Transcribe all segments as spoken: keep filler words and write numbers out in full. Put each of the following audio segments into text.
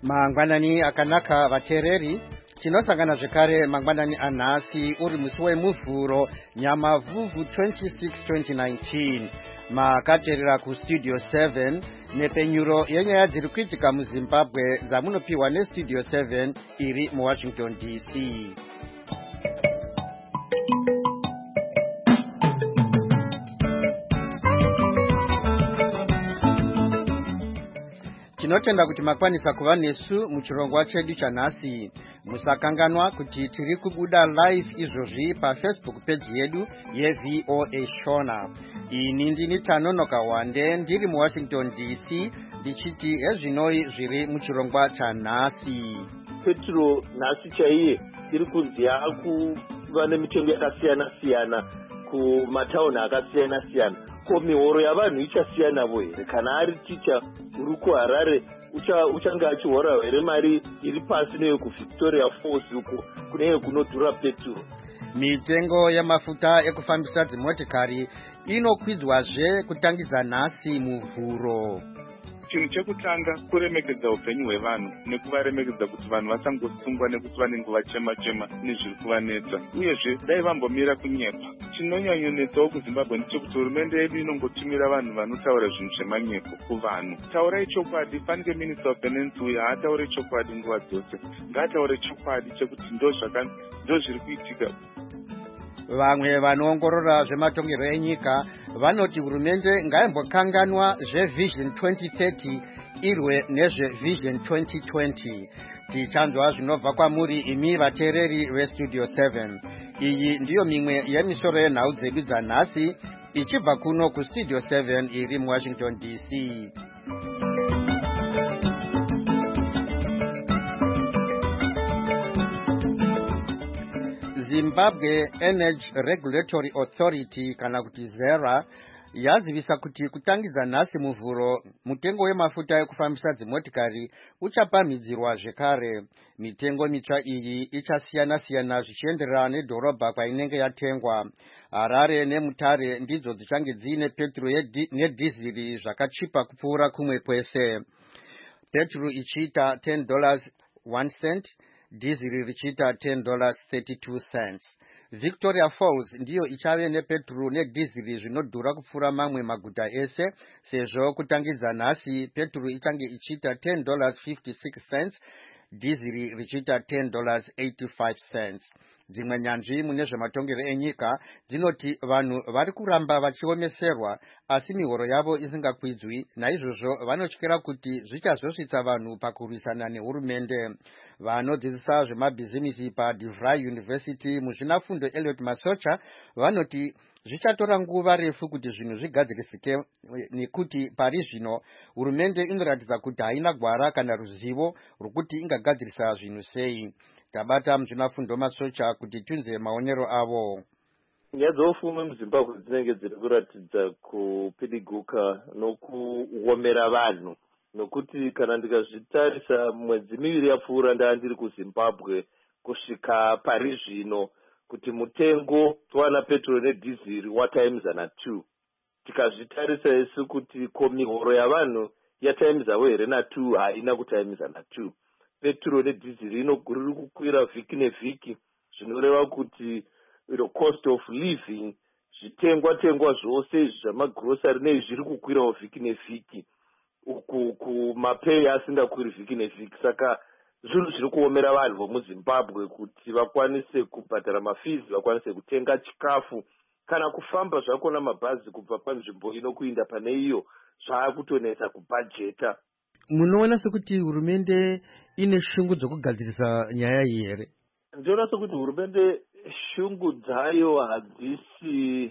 Mangwanani akanaka vatereri tinosangana zvekare mangwanani anhasi uri musi wemuvhuro nyamavhuvhu twenty-six twenty nineteen makateerera kustudio seven nepenyuro yenyaya dziri kuitika muzimbabwe dzamunopiwa nestudio seven iri muwashington D C. Tinotenda kuti makwanisa kuva nesu muchirongwa chedu chanhasi. Musakanganwa kuti tiri kubuda live izvozvi pafacebook page yedu yeV O A Shona. Ini ndini Tanonoka Wande ndiri muWashington D C ndichiti ezvinoi zviri muchirongwa chanhasi. Petro nhasi chaiye iri kunziya kuva nemitengo yakasiyana siyana kumatauni akasiyana siyana. Ko mihoro yavanhu ichasiyanavo here? Kana ari ticha uri kuHarare uchanga achihora here mari iri pasi neyo kuVictoria Falls uko kunenge kunodhura petro? Mitengo yamafuta ekufambisa dzimotikari inokwidzwazve kutangidza nhasi muvhuro. Chinhu chekutanga kuremekedza upenyu hwevanhu nekuvaremekedza kuti vanhu vasangosungwa nekuti vanenge vachema-chema nezviri kuvanetsa. Uyezve dai vambomira kunyepa. Chinonyanyonetsawo kuZimbabwe ndechekuti hurumende yedu inongotumira vanhu vanotaura zvinhu zvemanyepo kuvanhu. Taurai chokwadi. Fanike Minister of Finance uyu haataure chokwadi nguva dzose. Ngaataure chokwadi chekuti ndo zviri kuitika. Vamwe vanoongorora zvematongerwo enyika vanoti hurumende ngaimbokanganwa zveVision twenty thirty irwe nezveVision twenty twenty. Tichanzwa zvinobva kwamuri imi vateereri veStudio seven. Iyi ndiyo mimwe yemisoro yenhau dzedu dzanhasi ichibva kuno kuStudio seven iri muWashington D C. Zimbabwe Energy Regulatory Authority kana kuti ZERA yazivisa kuti kutangidza nhasi muvhuro mutengo wemafuta ekufambisa dzimotikari uchapamhidzirwa zvekare. Mitengo mitsva iyi ichasiyana siyana zvichienderana nedhorobha kwainenge yatengwa. Harare neMutare ndidzo dzichange dziine petro nedhiziri zvakachipa kupfuura kumwe kwese. Petro ichiita ten dollars one cent, dhiziri richiita ten dollars thirty-two cents. Victoria Falls ndiyo ichave nepetro nedhiziri zvinodhura kupfuura mamwe maguta ese, sezvo kutangidza nhasi petro ichange ichiita ten dollars fifty-six cents, dhiziri richiita ten dollars eighty-five cents. Dzimwe nyanzvi mune zvematongero enyika dzinoti vanhu vari kuramba vachiomeserwa asi mihoro yavo isingakwidzwi, naizvozvo vanotyira kuti zvichazosvitsa vanhu pakurwisana nehurumende. Vanodzidzisa zvemabhizimisi paDeVry University muzvinafundo Elliot Masocha vanoti zvichatora nguva refu kuti zvinhu zvigadzirisike nekuti pari zvino hurumende inoratidza kuti haina gwara kana ruzivo rwekuti ingagadzirisa zvinhu sei. Tabata muzvinafundo Masocha kuti tunze maonero avo. Nyaya dzeupfumi muZimbabwe dzinenge dziri kuratidza kupidiguka nokuomera vanhu, nokuti kana ndikazvitarisa mwedzi miviri yapfuura ndaa ndiri kuZimbabwe kusvika pari zvino kuti mutengo towana petro nedhiziri wataimizana two. Tikazvitarisa isu kuti ko mihoro yavanhu yataimizavo here na2 haina kutaimizana two. Petro nedhiziri inoguriri kukwira vhiki nevhiki, zvinoreva kuti the cost of living zvitengwa tengwa zvose izvi zvamagrosari nei zviri kukwirawo vhiki nevhiki uku kumapei asingakwiri vhiki nevhiki. Saka zvinhu zviri kuomera vanhu vomuZimbabwe kuti vakwanise kubhadhara mafizi, vakwanise kutenga chikafu kana kufamba zvako namabhazi kubva panzvimbo ino kuinda pane iyo zvaakutonetsa kubhajeta. Munoona sekuti hurumende ine shungu dzokugadzirisa nyaya iyi here? Ndinoona sekuti hurumende shungu dzayo hadzisi,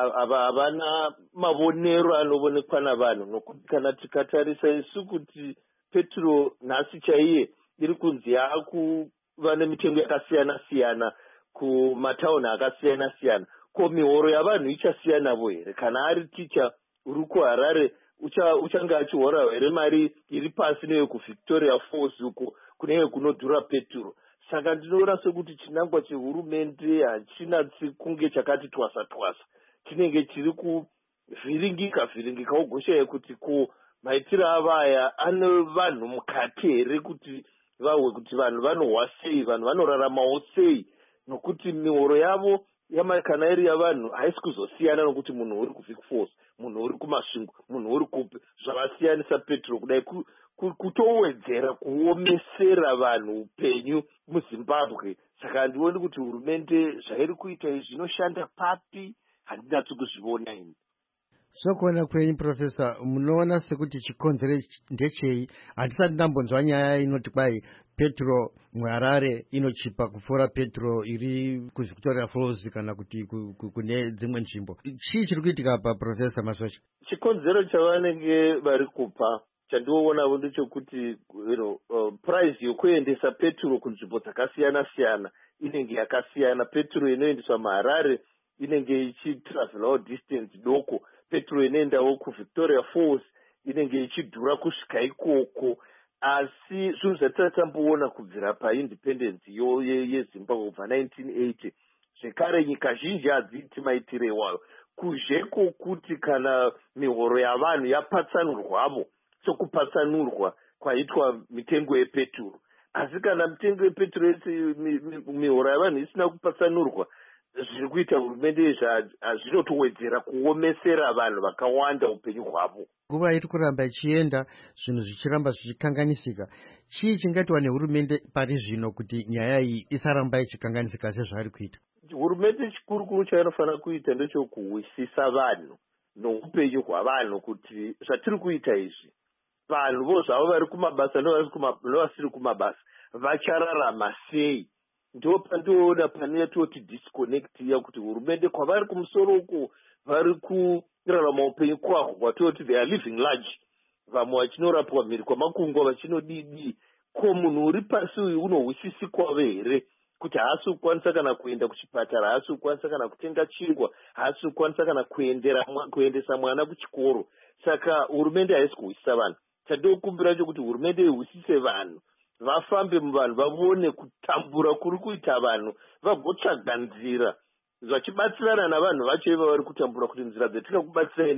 havana mavonero anoonekwa navanhu, nokuti kana tikatarisa isu kuti petro nhasi chaiye iri kunzi yakuva nemitengo yakasiyana siyana kumatauni akasiyana siyana. Ko mihoro yavanhu ichasiyanavo here? Kana ari ticha uri kuHarare uchanga achihora here mari iri pasi neyo kuVictoria Falls uko kunenge kunodhura petro? Saka ndinoona sekuti chinangwa chehurumende hachina kunge chakati twasa twasa, chinenge chiri kuvhiringika vhiringika, wogoshaya kuti ko maitiro avaya ane vanhu mukati here kuti vahwe kuti vanhu vanohwa sei, vanhu vanoraramawo sei, nokuti mihoro yavo yamakana iri yavanhu haisi kuzosiyana nokuti munhu uri kuvic falls, munhu uri kumasvingo, munhu uri kupi, zvavasiyanisa petro kudai kutowedzera kuomesera vanhu upenyu muzimbabwe. Saka handioni kuti hurumende zvairi kuita izvi zvinoshanda papi, handinatsi kuzviona ini. Sokuona kwenyu Profesa, munoona sekuti chikonzero ndechei? Handisati ndambonzwa nyaya inoti kwai petro muHarare inochipa kupfuura petro iri kuVictoria Falls kana kuti kune dzimwe nzvimbo. Chii chiri kuitika pa Profesa Masocha? Chikonzero chavanenge vari kupa chandinoona ndechekuti you know, uh, price yokuendesa petro kunzvimbo dzakasiyana siyana inenge yakasiyana. Petro inoendeswa muHarare inenge ichitravelawo distance doko. Petro inoendawo kuVictoria Falls inenge ichidhura kusvika ikoko. Asi zvinhu zvatatamboona kubvira paindependence yo yeZimbabwe kubva nineteen eighty, zvekare nyika zhinji hadziti maitire iwayo, kuzveko kuti kana mihoro yavanhu yapatsanurwavo sokupatsanurwa kwaitwa mitengo yepetro. Asi kana mitengo yepetro mihoro yavanhu isina kupatsanurwa, zviri kuita hurumende zvinotowedzera kuomesera vanhu vakawanda upenyu hwavo. Nguva iri kuramba ichienda, zvinhu zvichiramba zvichikanganisika. Chii chingaitwa nehurumende pari zvino kuti nyaya iyi isaramba ichikanganisika sezvairi kuita? Hurumende chikuru kuru chainofanira kuita ndechokuwisisa vanhu noupenyu hwavanhu, kuti zvatiri kuita izvi vanhu vo zvavo vari kumabasa nevasiri kumabasa vachararama sei. Ndo pandoona pane toti disconnect ya kuti hurumende kwavari kumusoro uko vari kurarama upenyu kwahwo kwatoti they are living large, vamwe vachinorapwa mhiri kwamakungwa vachinodidi. Ko munhu uri pasi uyu unohwisisikwa here kuti haasi kukwanisa kana kuenda kuchipatara, haasi kukwanisa kana kutenga chingwa, haasi kukwanisa kana kuendera kuendesa mwana kuchikoro. Saka hurumende haisi kuhwisisa vanhu. Chandokumbira chokuti hurumende ihwisise vanhu, vafambe muvanhu, vavone kutambura kuri kuita vanhu, vagotsvaga nzira zvachibatsirana navanhu vacho iva vari kutambura kuti nzira dzatingakubatsira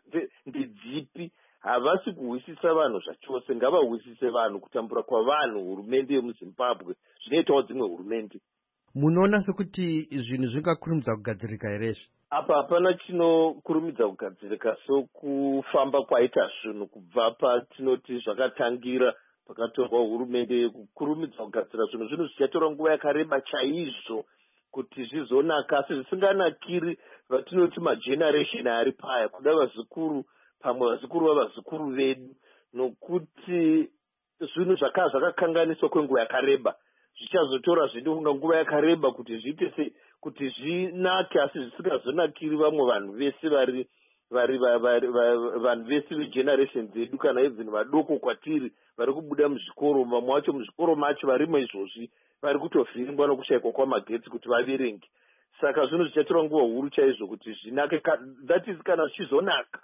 ndedzipi. Havasi kuhwisisa vanhu zvachose, ngavahwisise vanhu. Kutambura kwavanhu hurumende yemuZimbabwe zvinoitawo dzimwe hurumende. Munoona sekuti zvinhu zvingakurumidza kugadzirika here? Apa hapana chinokurumidza kugadzirika sokufamba kwaita zvinhu kubva patinoti zvakatangira pakatorwa hurumende kukurumidza kugadzira zvinhu. Zvinhu zvichatora nguva yakareba chaizvo kuti zvizonaka, asi zvisinganakiri vatinoti mageneration ari paya, kuda vazukuru, pamwe vazukuru vavazukuru vedu, nokuti zvinhu zvaka zvakakanganiswa kwenguva yakareba. Zvichazotora zvidokunga nguva yakareba kuti zviite kuti zvinake, asi zvisingazonakiri vamwe vanhu vese vari vari vanhu vese vegeneration dzedu, kana even vadoko kwatiri vari kubuda muzvikoro. Vamwe vacho muzvikoro macho varimo izvozvi vari kutovhiringwa nokushayikwa kwamagetsi kuti vaverenge. Saka zvinhu zvichatora nguva huru chaizvo kuti zvinake, that is kana zvichizonaka.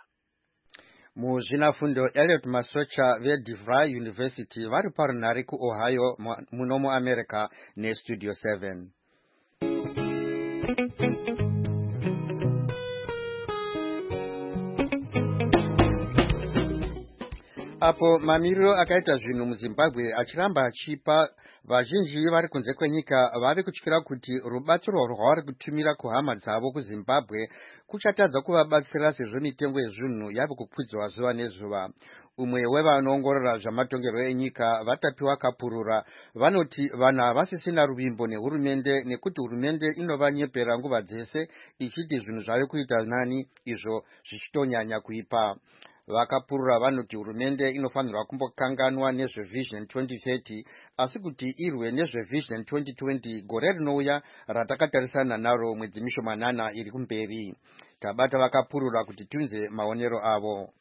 Muzvinafundo Elliot Masocha veDeVry University vari parunhare kuOhio muno muAmerica neStudio seven. Apo mamiriro akaita zvinhu muZimbabwe achiramba achipa, vazhinji vari kunze kwenyika vave kutyira kuti rubatsiro rwavari kutumira kuhama dzavo kuZimbabwe kuchatadza kuvabatsira sezvo mitengo yezvinhu yave kukwidzwa zuva nezuva. Umwe wevanoongorora zvamatongerwo enyika vatapiwa kapurura vanoti vanhu havasisina ruvimbo nehurumende, nekuti hurumende inovanyepera nguva dzese ichiti zvinhu zvave kuita nani, izvo zvichitonyanya kuipa. Vakapurura vanoti hurumende inofanirwa kumbokanganwa nezveVision twenty thirty, asi kuti irwe nezveVision twenty twenty gore rinouya ratakatarisana naro mwedzi mishomanana iri kumberi. Tabata vakapurura kuti tunze maonero avo.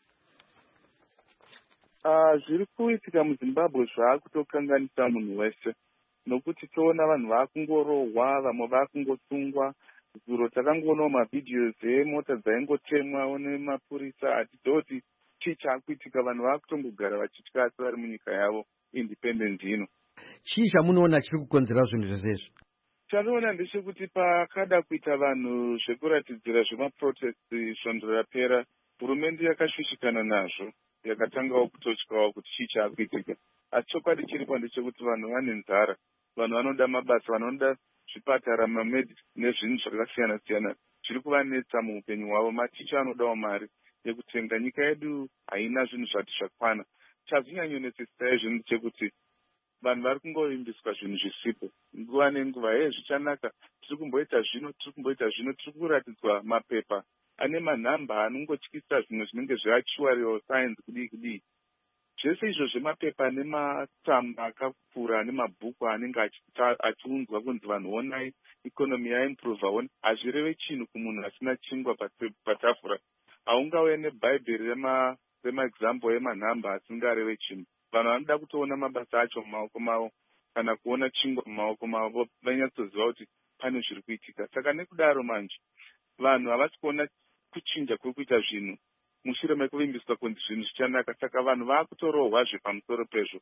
Uh, zviri kuitika muZimbabwe zvaakutokanganisa munhu wese, nokuti toona vanhu vaakungorohwa, vamwe vaakungosungwa. Zuro takangoonawo mavhidhios emota dzaingotemwa nemapurisa. Hatidoti chii chaakuitika, vanhu vaakutongogara vachitya asi vari munyika yavo independent ino. Chii chamunoona chiri kukonzera zvinhu zvesezvo? Chanoona ndechekuti pakada kuita vanhu zvekuratidzira zvemaprotest svondo rapera, hurumende yakashushikana nazvo, yakatangawo kutotyawo kuti chii chaakuitika. Asi chokwadi chiripo ndechekuti vanhu vane nzara, vanhu vanoda mabasa, vanoda zvipatara, mamedi nezvinhu zvakasiyana siyana zviri kuvanetsa muupenyu hwavo. Maticha anodawo mari yekutenga. Nyika yedu haina zvinhu zvati zvakwana. Chazvinyanyonetsesa zvinhu chekuti vanhu vari kungoimbiswa zvinhu zvisipo nguva nenguva. Hei, zvichanaka, tiri kumboita zvino, tiri kumboita zvino, tiri kuratidzwa mapepa ane manhamba anongotyisa zvimwe zvinenge zveachuarial science kudii kudii. Zvese izvo zvemapepa nematsamba akakura nemabhuku anenge achiunzwa kunzi vanhu onai ikonomi yaimprova, hazvireve chinhu kumunhu asina chingwa patafura. Haungauye nebhaibheri remaexample emanhamba asingareve chinhu. Vanhu vanoda kutoona mabasa acho mumaoko mavo kana kuona chingwa mumaoko mavo, vanyatsoziva kuti pane zviri kuitika. Saka nekudaro manje vanhu havasi kuona kuchinja kuri kuita zvinhu mushure mekuvimbiswa kunzi zvinhu zvichanaka. Saka vanhu vaakutorohwazve pamusoro pezvo,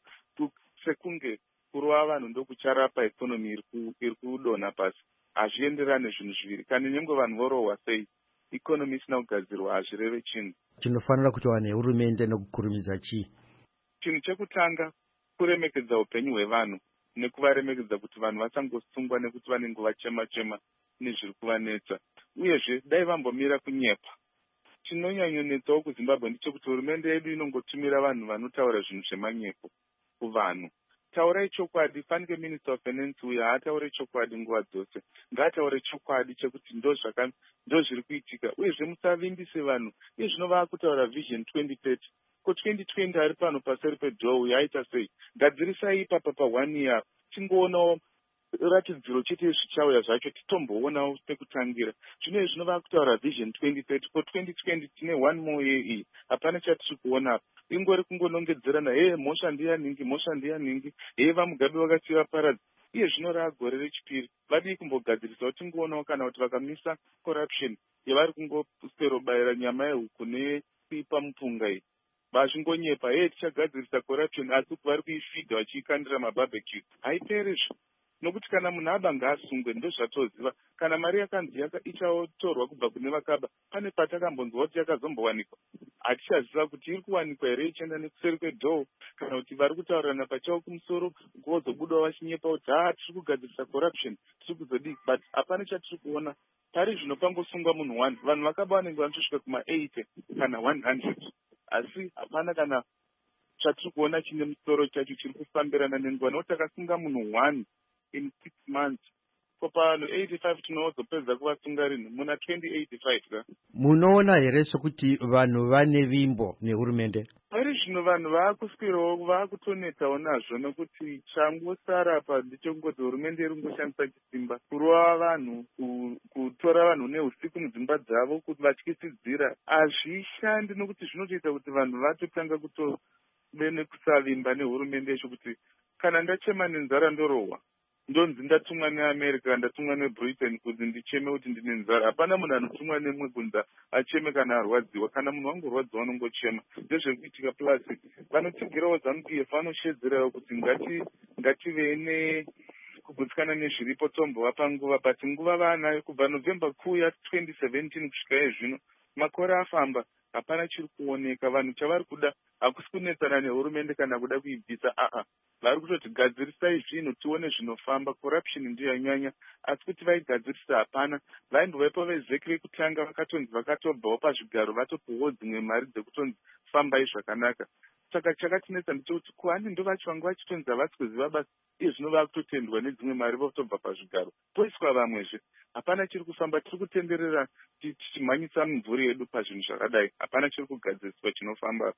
sekunge kurova vanhu ndokucharapa ikonomi iri kudonha pasi. Hazvienderane zvinhu zviviri. Kana nyangwe vanhu vorohwa sei, ikonomi isina kugadzirwa hazvireve chinhu. Chinofanira kuitwa nehurumende nokukurumidza chii? Chinhu chekutanga kuremekedza upenyu hwevanhu nekuvaremekedza kuti vanhu vasangosungwa nekuti vanenge vachema chema nezviri kuvanetsa. Uyezve dai vambomira kunyepa. Chinonyanyonetsawo kuZimbabwe ndechekuti hurumende yedu inongotumira vanhu vanotaura zvinhu zvemanyepo kuvanhu. Taurai chokwadi. Fanike Minister of Finance uya haataure chokwadi nguva dzose. Ngaataure chokwadi chekuti ndo zviri kuitika. Uyezve musavimbise vanhu. Iye zvino vaakutaura Vision twenty thirty. Ko twenty twenty ari pano paseri pedhoo yaita sei? Gadzirisai ipapa pa one year. Tingoonawo ratidziro chete zvichauya zvacho, titomboonawo pekutangira. Zvino izvi zvinova kutaura Vision twenty thirty. Ko twenty twenty tine one more year iyi. Hapana chatiri kuona. Ingori kungonongedzerana, hey, mhosva ndiyaningi, mhosva ndiyaningi, hey, vamugabe vakati vaparadza. Iye zvino raagore rechipiri. Vadii kumbogadzirisa kuti tingoonawo kana kuti vakamisa corruption yavari kungoserobayira nyama yehuku nekuipa mupunga iyi. Vazvingonyepa, hey, tichagadzirisa corruption, asi vari kuifidha vachiikandira mabarbecue. Haiterizvo. Nokuti kana munhu aba ngaasungwe, ndo zvatoziva. Kana mari yakanzi ichatorwa kubva kune vakaba, pane patakambonzwa kuti yakazombowanikwa. Hatichaziva kuti iri kuwanikwa here ichienda nekuseri kwedhoo, kana kuti vari kutaurirana pachavo kumusoro kuzobudawo vachinyepa kuti haa tiri kugadzirisa corruption, tiri kuzodii. But hapana chatiri kuona. Pari zvino pangosungwa munhu one. Vanhu vakaba vanenge vanotosvika kuma eighty kana one hundred. Asi hapana kana chatiri kuona chine musoro chacho chiri kufambirana nenguva. Nokuti takasunga munhu one in six months. Ko pano eighty-five tinozopedza kuvasunga rinhu muna twenty eighty-five ka. Munoona here sokuti vanhu vane vimbo nehurumende? Pari zvino vanhu vaakuswirawo vaakutonetsawo nazvo, nokuti changosara pa ndechekungoti hurumende iri kungoshandisa chisimba kurova vanhu, kutora vanhu neusiku mudzimba dzavo kuti vatyisidzira. Hazvishandi, nokuti zvinotoita kuti vanhu vatotanga kutove nekusavimba nehurumende yacho kuti kana ndachema nenzara ndorohwa, ndonzi ndatumwa neAmerica, ndatumwa neBritain kuti ndicheme kuti ndine nzara. Hapana munhu anotumwa nemwe kunza acheme kana arwadziwa. Kana munhu wangorwadziwa anongochema. Ndezvekuitika. Plus vanotigirawo ZANU-P F vanoshedzerawo kuti ngati ngative ne kugutsikana nezviripo tombovapa nguva. But nguva vaanayo kubva November kuuya twenty seventeen kusvika izvino. Makore afamba, hapana chiri kuoneka. Vanhu chavari kuda hakusi kunetsana nehurumende kana kuda kuibvisa. Aa, vari kutoti gadzirisai zvinhu tione zvinofamba. Corruption ndiyo yanyanya, asi kuti vaigadzirisa hapana. Vaimbovaipo vezeki vekutanga vakatonzi vakatobvawo pazvigaro vatopiwawo dzimwe mari dzekutonzi fambai zvakanaka. Saka chakatinetsa ndechekuti kuhani ndo vacho vanga vachitonzi havasi kuziva basa, iye zvino vakutotendwa nedzimwe mari votobva pazvigaro poiswa vamwezve. Hapana chiri kufamba. Tiri kutenderera tichimhanyisa mimvuri yedu pazvinhu zvakadai. Hapana chiri kugadziriswa chinofamba.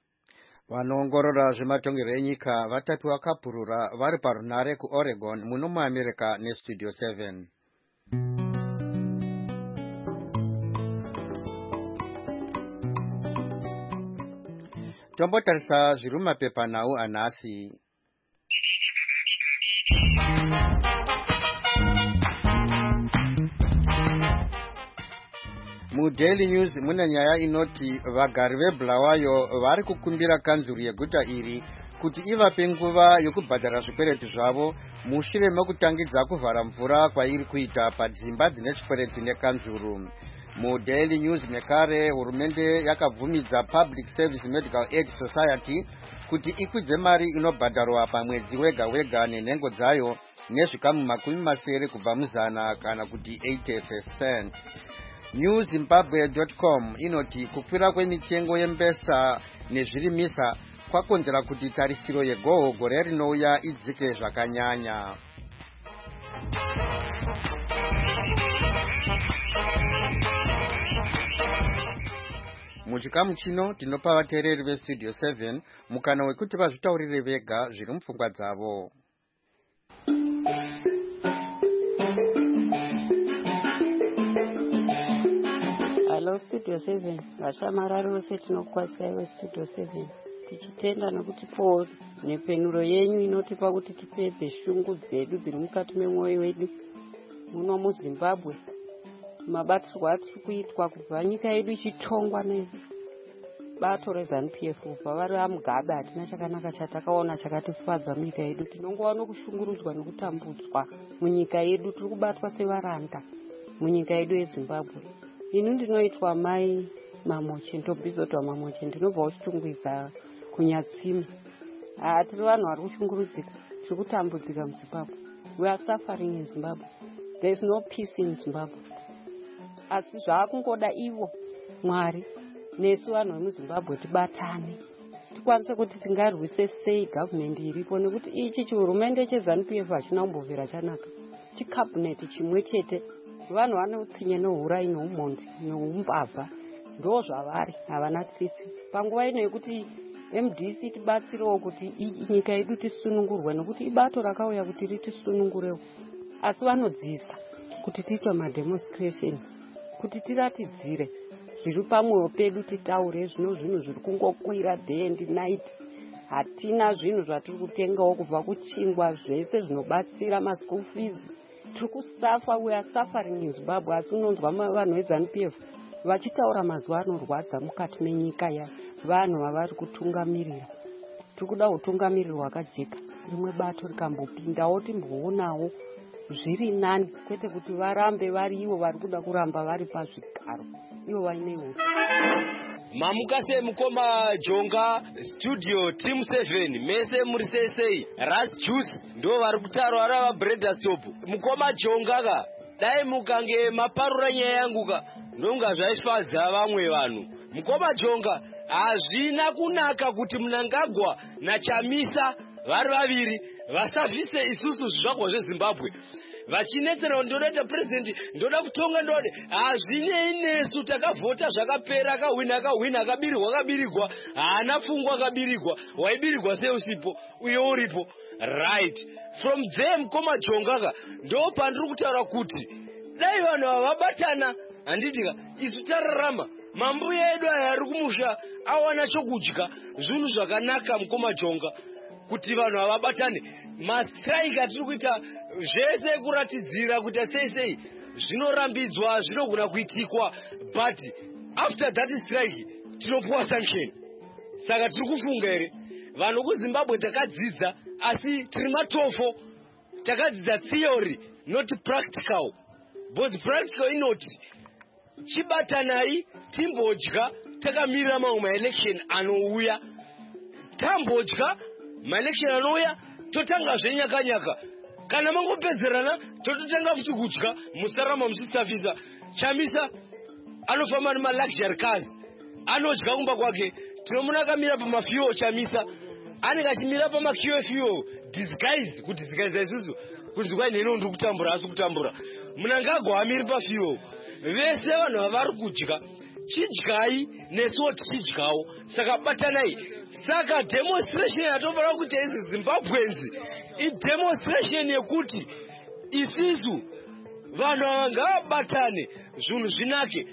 Vanoongorora zvematongerwo enyika vatapiwa kapurura vari parunare kuOregon muno muAmerica neStudio seven. Tombotarisa zviri mumapepanhau anhasi. MuDaily News mune nyaya inoti vagari veBulawayo vari kukumbira kanzuru yeguta iri kuti ivape nguva yokubhadhara zvikwereti zvavo mushure mekutangidza kuvhara mvura kwairi kuita padzimba dzine chikwereti nekanzuru. MuDaily News nekare hurumende yakabvumidza Public Service Medical Aid Society kuti ikwidze mari inobhadharwa pamwedzi wega wega nenhengo dzayo nezvikamu makumi masere kubva muzana kana kuti eighty percent. new zimbabwe dot com inoti kukwira kwemitengo yembesa nezvirimisa kwakonzera kuti tarisiro yegoho gore rinouya idzike zvakanyanya. Muchikamu chino tinopa vateereri vestudio seven mukana wekuti vazvitaurire vega zviri mupfungwa dzavo. Hello Studio seven, vashamarari vose tinokukwadzai vestudio seven, tichitenda nekuti po nepenuro yenyu inotipa kuti tipedze shungu dzedu dziri mukati memwoyo wedu muno muZimbabwe. Mabatirwo atiri kuitwa kubva nyika yedu ichitongwa nebato reZANU P F kubva vari vaMugabe, hatina chakanaka chatakaona chakatifadza munyika yedu. Tinongova nokushungurudzwa nekutambudzwa munyika yedu, tiri kubatwa sevaranda munyika yedu yeZimbabwe. Inu ndinoitwa Mai Mamoche, ndobhizotwa Mamoche, ndinobva kuchitungwiza kunyatsimi. Ah, tiri vanhu vari kushungurudzika, tiri kutambudzika muZimbabwe. We are suffering in Zimbabwe. There is no peace in Zimbabwe. Asi zvaakungoda ivo Mwari nesu vanhu vemuZimbabwe tibatane tikwanise kuti tingarwise sei gavhumendi iripo, nekuti ichi chihurumende cheZANU P F hachina kumbovhira chanaka. Chikabhineti chimwe chete, vanhu vane utsinye neuhurai neumhondi neumbavha, ndo zvavari, havana tsitsi. Panguva ino yekuti M D C tibatsirewo kuti nyika yedu tisunungurwe, nekuti ibato rakauya kuti ritisunungurewo, asi vanodzisa kuti tiitwe mademonstration, kuti tiratidzire zviri pamwoyo pedu, titaure zvino zvinhu zviri kungokwira day and night. Hatina zvinhu zvatiri kutengawo kubva kuchingwa, zvese zvinobatsira maschool fees. Tiri kusafa, we are suffering in Zimbabwe. Asi unonzwa vanhu veZANU P F vachitaura mazuva anorwadza mukati menyika ya vanhu vavari kutungamirira. Tiri kuda utungamiriri hwakajeka, rimwe bato rikambopindawo timboonawo zviri nani, kwete kuti varambe vari ivo vari kuda kuramba vari pazvigaro ivo vaineiwo. Mamukase mukoma Jonga studio team seven mese muri sesei Ras Juice ndo vari kutaro vari va Breeder Stop. Mukoma Jonga ka dai mukange maparura nyaya yangu ka ndonga zvaifadza vamwe vanhu. Mukoma Jonga hazvina kunaka kuti Mnangagwa naChamisa vari vaviri vasavhise isusu zvizvakwa zveZimbabwe vachinetsera ndoda president ndoda kutonga ndode hazvinei nesu takavhota zvakapera, akahwina akahwina, akabirirwa akabirirwa, haana fungwa akabirirwa, waibirirwa sei usipo uye uripo right. From there Mukoma Jongaka ndo pandiri kutaura kuti dai vanhu ava vabatana, handitika isu tararama, mambuya edu aya ari kumusha awana chokudya, zvinhu zvakanaka Mukoma Jonga kuti vanhu ava vabatane. Mastrike atiri kuita zvese kuratidzira kuti sei sei zvinorambidzwa, zvinogona kuitikwa, but after that strike tinopuwa sanction. Saka tiri kufunga here vanhu kuZimbabwe takadzidza, asi tiri matofo, takadzidza theory not practical, but practical inoti chibatanai timbodya takamirira mamwe maelection anouya, tambodya maelection anouya totanga zvenyakanyaka, kana mangopedzerana tototanga futi kudya, musarama musisafisa. Chamisa anofamba nemaluxury cars, anodya kumba kwake, tinomuna akamira pamafuel. Chamisa anenge achimira pamafuel fuel disguise, kuti disguise isusu kunzi kwai neno ndiri kutambura, asi kutambura. Mnangagwa amiri pafuel, vese vanhu vavari kudya, chidyai nesuwo tichidyawo, saka batanai. Saka demonstration yatofanira kuita isi Zimbabweans idemonstration yekuti isisu vanhu ava ngavabatane zvinhu zvinake.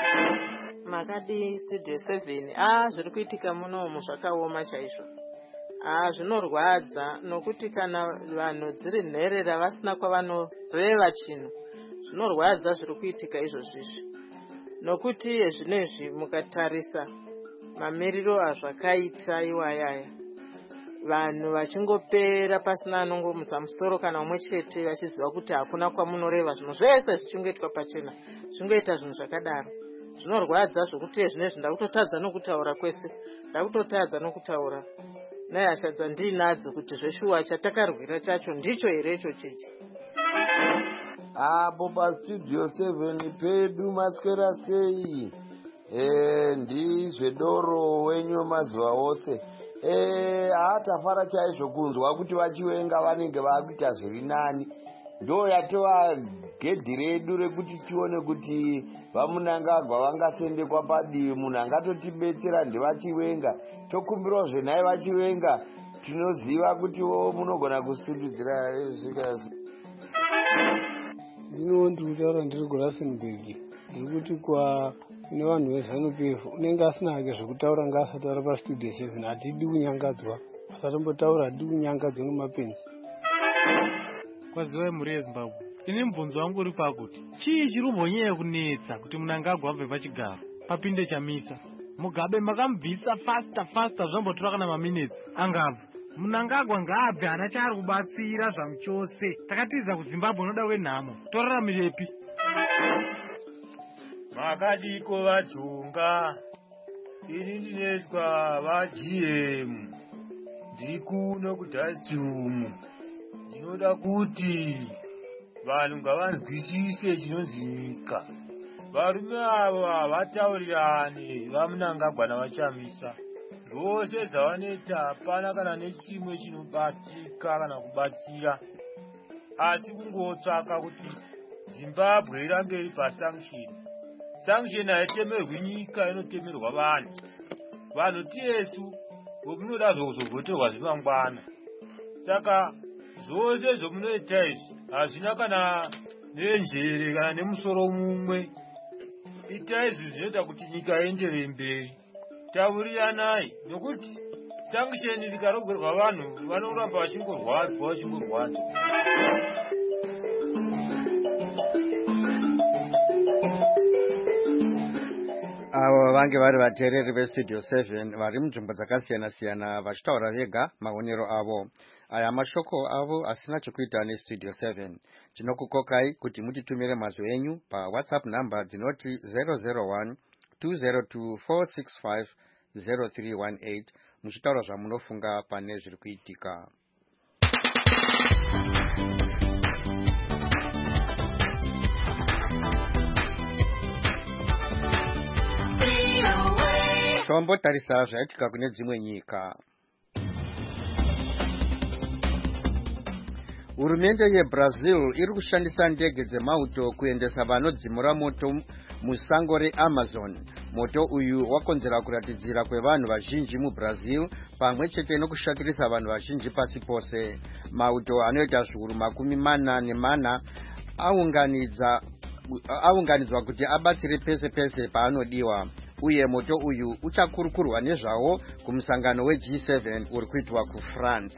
Makadi studio seven, ah zviri kuitika munomu zvakaoma chaizvo. Ah zvinorwadza nokuti kana vanhu dziri nherera vasina kwavanoreva chinhu, zvinorwadza zviri kuitika izvozvizvi. Nokuti zvinezvi mukatarisa mamiriro azvakaita iwayaya, vanhu vachingopera pasina anongomutsa musoro kana umwe chete vachiziva kuti hakuna kwamunoreva zvinhu zvese zvichingoitwa pachena zvingoita zvinhu zvakadaro zvinorwadza zvokuti zvinezvi ndakutotadza nokutaura kwese ndakutotadza nokutaura nehasha dzandinadzo kuti zveshuwa chatakarwira chacho ndicho here icho chichi. Apo pastudio seven pedu maswera sei e, ndizvedoro wenyu mazuva ose e, haatafara chaizvo kunzwa kuti vachiwenga vanenge vakuita zviri nani. Ndo yatova gedhi redu rekuti tione kuti vamunangagwa vangasendekwa padivi munhu angatotibetsera ndevachiwenga. Tokumbirawo zvenhai vachiwenga tinoziva kuti wo munogona kusundudzira zvikazi. Ndino ndiri kutaura ndiri kuRustenburg ndiri kuti kwa kune vanhu veZANU P F unenge asina hake zvekutaura ngaasataura pastudio seven. Hatidi kunyangadzwa asatombotaura hatidi kunyangadzwa nemapenzi. Kwaziwai mhuri yeZimbabwe, ini mubvunzo wangu uri pakuti chii chiri kumbonyanya kunetsa kuti Mnangagwa abve pachigaro papinde Chamisa. Mugabe makamubvisa fasta fasta zvambotora kana maminitsi angabva. Mnangagwa ngaabve ana chaari kubatsira zvamuchose. Takatiza kuZimbabwe unoda wenhamo toraramirepi? Makadiko vajunga ini ndinetwa vaG M ndiri kuno kudhasirumu. Ndinoda kuti vanhu ngavanzwisise chinonzinyika. Varume ava havataurirane vaMnangagwa navaChamisa. Zvose zvavanoita hapana kana nechimwe chinobatika kana kubatsira, asi kungotsvaka kuti Zimbabwe irambe iri pasanction. Sanction haitemerwi nyika, inotemerwa vanhu. Vanhu tiyesu vomunoda zvokuzogoterwa zvemangwana. Saka zvose zvomunoita izvi hazvina kana nenjere kana nemusoro mumwe. Itai izvi zvinoita kuti nyika ienderere mberi. Tauriranai nokuti sanction rikarogerwa vanhu vanoramba vachingorwadzwa vachingorwadzwa. Avo vange vari vateereri vestudio seven vari munzvimbo dzakasiyana siyana vachitaura vega maonero avo. Aya mashoko avo asina chekuita nestudio seven. Tinokukokai kuti mutitumire mazwi enyu paWhatsApp number dzinoti zero zero one two zero two four six five zero three one eight muchitaura zvamunofunga pane zviri kuitika. Tombotarisa zvaitika kune dzimwe nyika. Hurumende yeBrazil iri kushandisa ndege dzemauto kuendesa vanodzimura moto musango reAmazon. Moto uyu wakonzera kuratidzira kwevanhu vazhinji muBrazil pamwe chete nokushatirisa vanhu vazhinji pasi pose. Mauto anoita zviuru makumi mana nemana aunganidza aunganidzwa kuti abatsire pese pese paanodiwa. Uye moto uyu uchakurukurwa nezvawo kumusangano weG seven uri kuitwa kuFrance.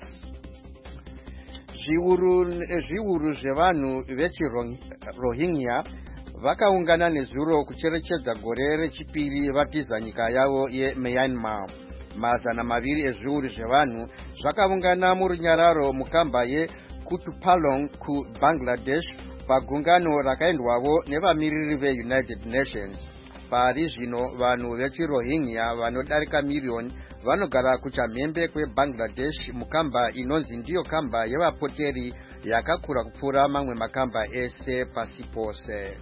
Zviuru zviuru zvevanhu vechiRohingya vakaungana nezuro kucherechedza gore rechipiri vatiza nyika yavo yeMyanmar. Mazana maviri ezviuru zvevanhu zvakaungana murunyararo mukamba yeKutupalong kuBangladesh pagungano rakaendwavo nevamiriri veUnited Nations. Pari zvino vanhu vechiRohingya vanodarika miriyoni vanogara kuchamhembe kweBangladesh mukamba inonzi ndiyo kamba yevapoteri yakakura kupfuura mamwe makamba ese pasi pose.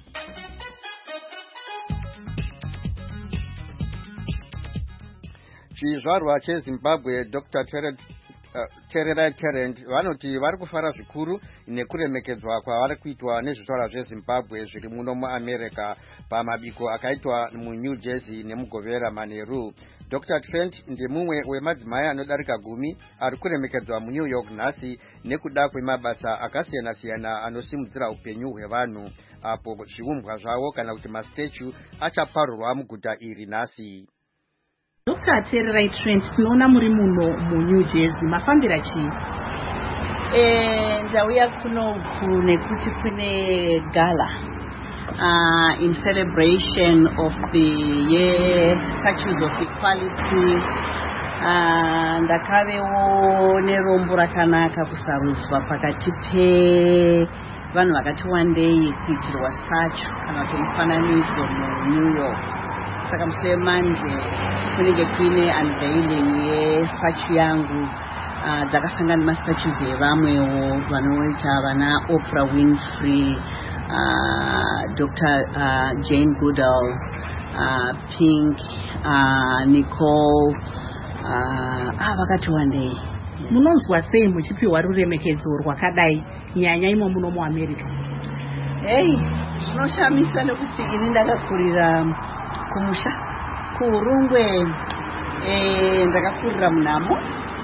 Chizvarwa cheZimbabwe Doctor Terence Tererai Tarrant vanoti vari kufara zvikuru nekuremekedzwa kwavari kuitwa nezvitaura zveZimbabwe zviri muno muAmerica pamabiko akaitwa muNew Jersey nemugovera Maneru. Doctor Trent ndimumwe wemadzimai anodarika gumi ari kuremekedzwa muNew York nhasi nekuda kwemabasa akasiyana siyana anosimudzira upenyu hwevanhu, apo zviumbwa zvavo kana kuti mastatue achaparurwa muguta iri nhasi. Doctor Tererai Trent, tinoona muri muno muNew Jersey, mafambira chii? Eh, ndauya kuno nekuti kune gala uh, in celebration of the year statues of equality Ah, ndakavewo nerombo rakanaka kusarudzwa pakati pe vanhu vakati wandei kuitirwa statue kana kuti mufananidzo muNew York. Saka musi weMonday kunenge kuine unveiling yestatue yangu. Uh, dzakasangana nemastatues evamwewo vanoita vana Oprah Winfrey, uh, Doctor uh, Jane Goodall, uh, Pink, uh, Nicole, uh, ah, vakati wandei. Munonzwa sei muchipiwa ruremekedzo rwakadai nyanya imo muno muAmerica? Hey, zvinoshamisa nekuti ini ndakakurira kumusha kuRungwe, eh, ndakakurira munhamo.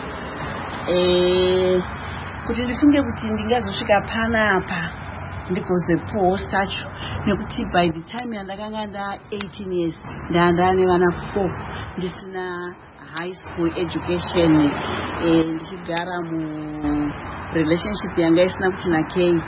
Eh, kuti ndifunge kuti ndingazosvika panapa ndikozepowo statue nekuti by the time yandakanga nda eighteen years ndandane vana four ndisina high school education, eh, ndichigara mu relationship yanga isina kuti nakei,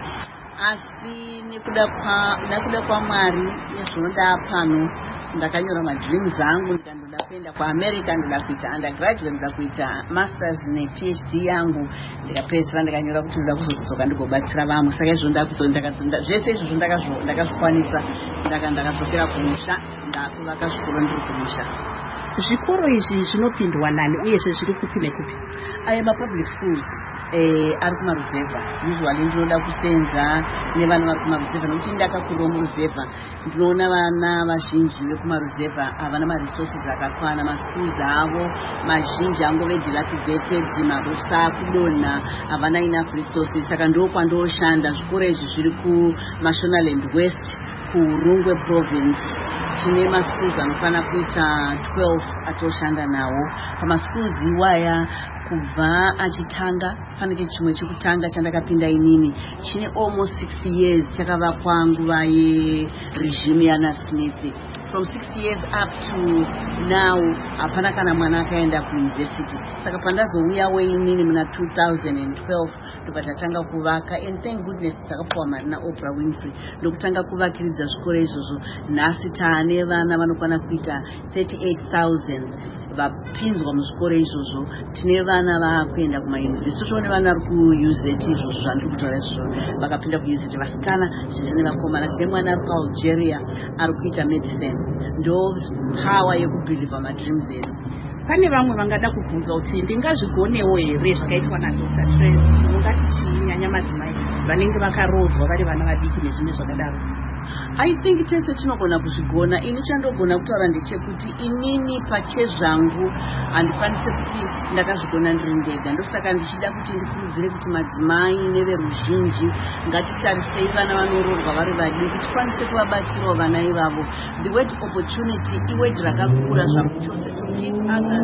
asi nekuda kwa nekuda kwa Mwari nezvinoda pano ndakanyora madreams angu ndikandoda kuenda kuAmerica, ndoda kuita undergraduate, ndoda kuita masters ne PhD yangu, ndikapedzera ndikanyora kuti ndoda kuzodzoka ndigobatsira vamwe. Saka izvo ndakadzonda zvese izvo ndakazvikwanisa ndakadzokera kumusha ndakuvaka zvikoro ndiri kumusha. Zvikoro izvi zvinopindwa nani uyezve zviri kupi nekupi? Aya mapublic schools eh ari kumaruzevha. Usually ndinoda kusenza nevanhu vari kumaruzevha nokuti ndakakurira muruzevha. Ndinoona vana vazhinji vekumaruzevha havana maresources akakwana, maschools avo mazhinji angove dilapidated, marusa kudonha, havana enough resources. Saka ndokwandoshanda. Zvikoro izvi zviri kuMashonaland West kuRungwe province. Tine maschools anokwana kuita twelve atoshanda nawo. Pamaschools iwaya kubva achitanga fanike chimwe chekutanga chandakapinda inini chine almost sixty years chakavakwa nguva yeregime yana Smith. From sixty years up to now hapana kana mwana akaenda kuuniversity. Saka pandazouyawo inini muna two thousand twelve ndokatanga kuvaka, and thank goodness takapuwa mari naOprah Winfrey ndokutanga kuvakiridza zvikoro izvozvo. Nhasi taane vana vanokwana kuita thirty-eight thousand vapinzwa muzvikoro izvozvo. Tine vana vakuenda kumayunivhesiti, toone vana vari kuU Z izvozvo zvandiri kutaura izvozvo vakapinda kuU Z, vasikana zvese nevakomana. Tine mwana ari kuAlgeria ari kuita medicine. Ndo power yekubhilivha madreams edu. Pane vamwe vangada kubvunza kuti ndingazvigonewo here zvakaitwa naDoctor Trent, ungati chinyanya madzimai vanenge vakarodzwa vari vana vadiki nezvimwe zvakadaro? I think tese tinogona kuzvigona. Ini chandogona kutaura ndechekuti inini pachezvangu handikwanise kuti ndakazvigona ndiri ndega. Ndosaka ndichida kuti ndikurudzire kuti madzimai neveruzhinji ngatitarisei vana vanoroorwa vari vadiki, tikwanise kuvabatsirawo vana ivavo. The word opportunity iword rakakura zvangu chose, to give others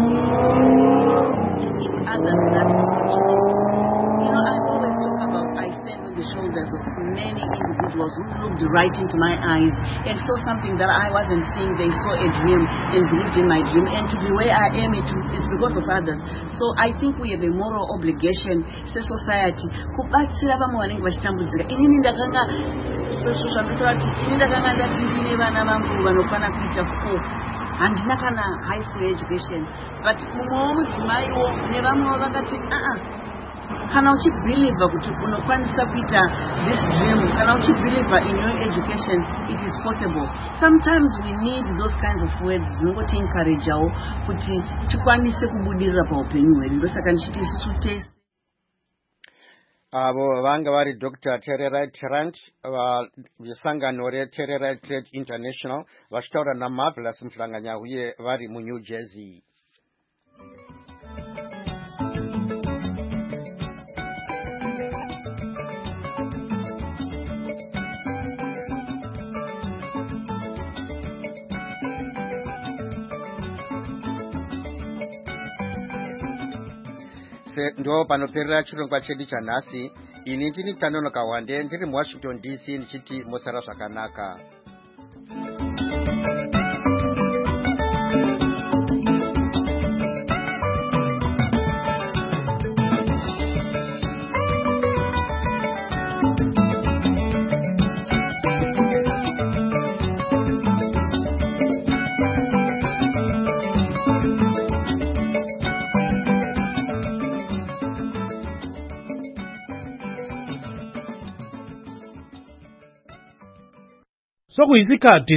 to give others that opportunity. You know, I always talk about I stand on the shoulders of many individuals who looked right into my eyes and saw something that I wasn't seeing. They saw a dream and believed in my dream, and to be where I am, it is because of others. So I think we have a moral obligation as a society kubatsira vamwe vanenge vachitambudzika. Inini ndakanga zvandinotaura kuti inini ndakanga ndati ndine vana vangu vanokwana kuita four, handina kana high school education, but mumwewo mudzimaiwo nevamwewo vakati aa kana uchibhilivha kuti unokwanisa kuita this dream, kana uchibhilivha in your education, it is possible. Sometimes we need those kinds of words dzinongoti encourageawo kuti tikwanise kubudirira paupenyu hwedu. Ndosaka ndichiti isusu tese avo vanga vari Doctor Tererai Trent vesangano reTererai Trade International vachitaura naMarvelous Mhlanganya uye vari muNew Jersey. Ndo panoperera chirongwa chedu chanhasi. Ini ndini Tanonoka Wande ndiri muWashington D C ndichiti mosara zvakanaka. sokuyisikhathi